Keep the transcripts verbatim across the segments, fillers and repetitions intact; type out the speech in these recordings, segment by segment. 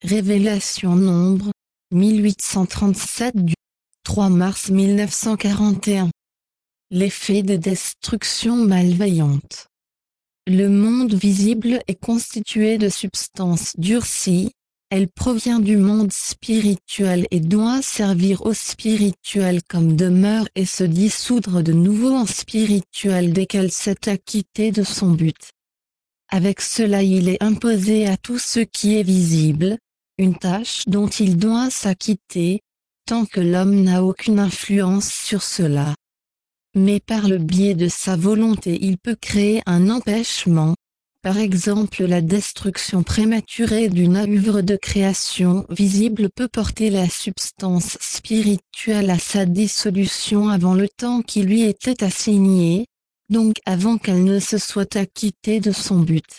Révélation Nombre, mille huit cent trente-sept du trois mars mille neuf cent quarante et un. L'effet de destruction malveillante. Le monde visible est constitué de substances durcies, elle provient du monde spirituel et doit servir au spirituel comme demeure et se dissoudre de nouveau en spirituel dès qu'elle s'est acquittée de son but. Avec cela il est imposé à tout ce qui est visible, une tâche dont il doit s'acquitter, tant que l'homme n'a aucune influence sur cela. Mais par le biais de sa volonté il peut créer un empêchement, par exemple la destruction prématurée d'une œuvre de création visible peut porter la substance spirituelle à sa dissolution avant le temps qui lui était assigné, donc avant qu'elle ne se soit acquittée de son but.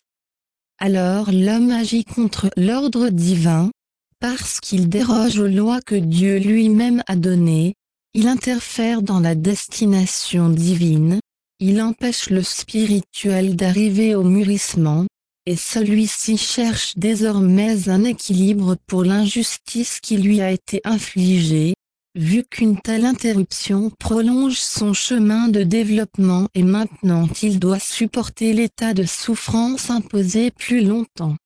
Alors l'homme agit contre l'ordre divin, parce qu'il déroge aux lois que Dieu lui-même a données, il interfère dans la destination divine, il empêche le spirituel d'arriver au mûrissement, et celui-ci cherche désormais un équilibre pour l'injustice qui lui a été infligée, vu qu'une telle interruption prolonge son chemin de développement et maintenant il doit supporter l'état de souffrance imposé plus longtemps.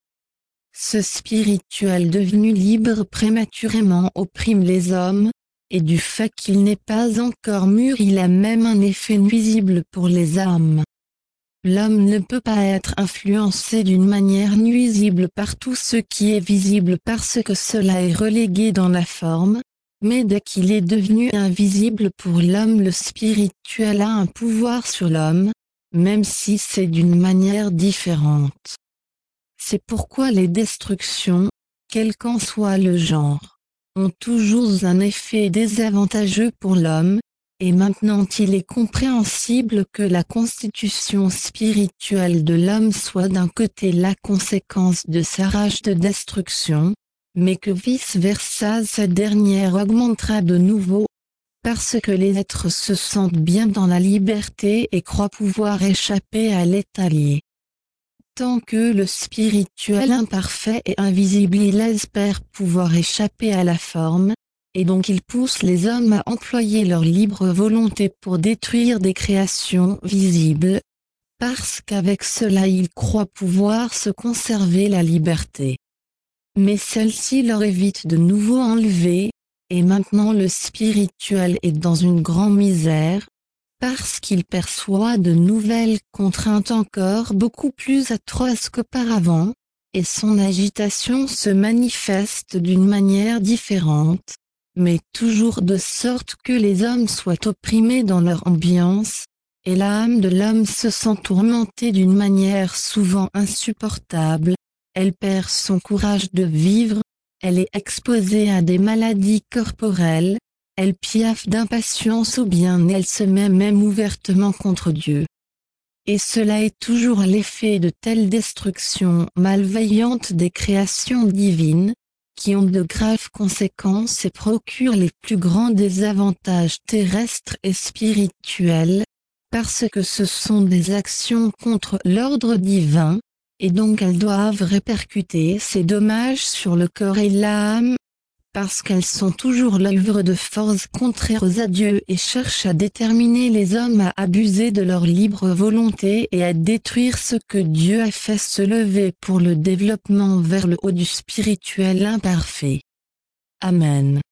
Ce spirituel devenu libre prématurément opprime les hommes, et du fait qu'il n'est pas encore mûr il a même un effet nuisible pour les âmes. L'homme ne peut pas être influencé d'une manière nuisible par tout ce qui est visible parce que cela est relégué dans la forme, mais dès qu'il est devenu invisible pour l'homme le spirituel a un pouvoir sur l'homme, même si c'est d'une manière différente. C'est pourquoi les destructions, quel qu'en soit le genre, ont toujours un effet désavantageux pour l'homme, et maintenant il est compréhensible que la constitution spirituelle de l'homme soit d'un côté la conséquence de sa rage de destruction, mais que vice-versa cette dernière augmentera de nouveau, parce que les êtres se sentent bien dans la liberté et croient pouvoir échapper à l'état lié. Tant que le spirituel imparfait et invisible il espère pouvoir échapper à la forme, et donc il pousse les hommes à employer leur libre volonté pour détruire des créations visibles, parce qu'avec cela ils croient pouvoir se conserver la liberté. Mais celle-ci leur est vite de nouveau enlevée, et maintenant le spirituel est dans une grande misère, parce qu'il perçoit de nouvelles contraintes encore beaucoup plus atroces qu'auparavant, et son agitation se manifeste d'une manière différente, mais toujours de sorte que les hommes soient opprimés dans leur ambiance, et l'âme de l'homme se sent tourmentée d'une manière souvent insupportable, elle perd son courage de vivre, elle est exposée à des maladies corporelles, elle piaffe d'impatience ou bien elle se met même ouvertement contre Dieu. Et cela est toujours l'effet de telles destructions malveillantes des créations divines, qui ont de graves conséquences et procurent les plus grands désavantages terrestres et spirituels, parce que ce sont des actions contre l'ordre divin, et donc elles doivent répercuter ces dommages sur le corps et l'âme, parce qu'elles sont toujours l'œuvre de forces contraires à Dieu et cherchent à déterminer les hommes à abuser de leur libre volonté et à détruire ce que Dieu a fait se lever pour le développement vers le haut du spirituel imparfait. Amen.